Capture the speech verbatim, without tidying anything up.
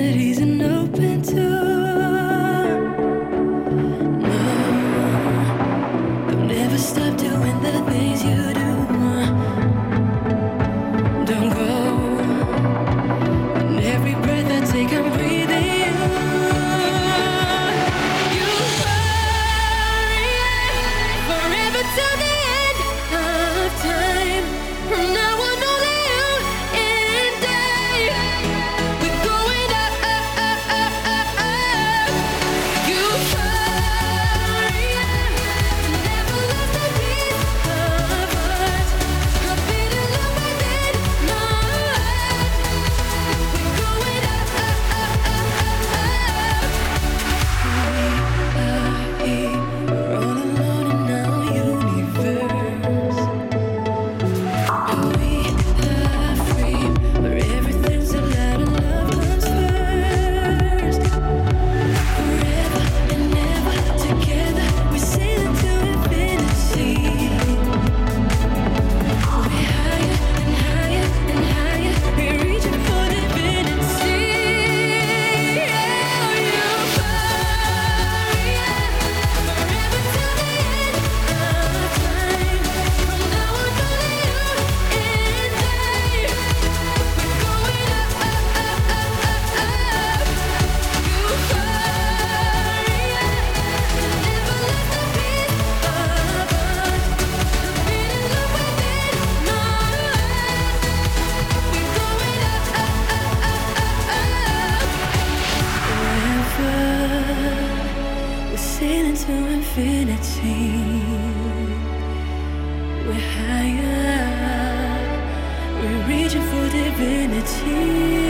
Infinity's an open door. No, don't ever stop doing the things you do. Don't go. And every breath I take, I'm breathing you. You hurry forever till the end of time. From now on, only you and I. We're going up, up, up, up, up, up. You hurry, never lost a piece of us. I've been in love within my heart. We're going up, up, up, up, up, up. We are here, we're all alone in our universe. And we are free, where everything's allowed and love comes first. Forever and ever together, we're sailing to infinity. We're higher and higher and higher, we're reaching for divinity. Oh, you hurry forever till the end of time. From now on, only you and I. We're going up, up, up, up, up, up. You hurry, never lost a piece of us. I've been in love within my heart. We're going up, up, up, up, up, up. Forever, we're sailing to infinity. We're higher, we're reaching for divinity.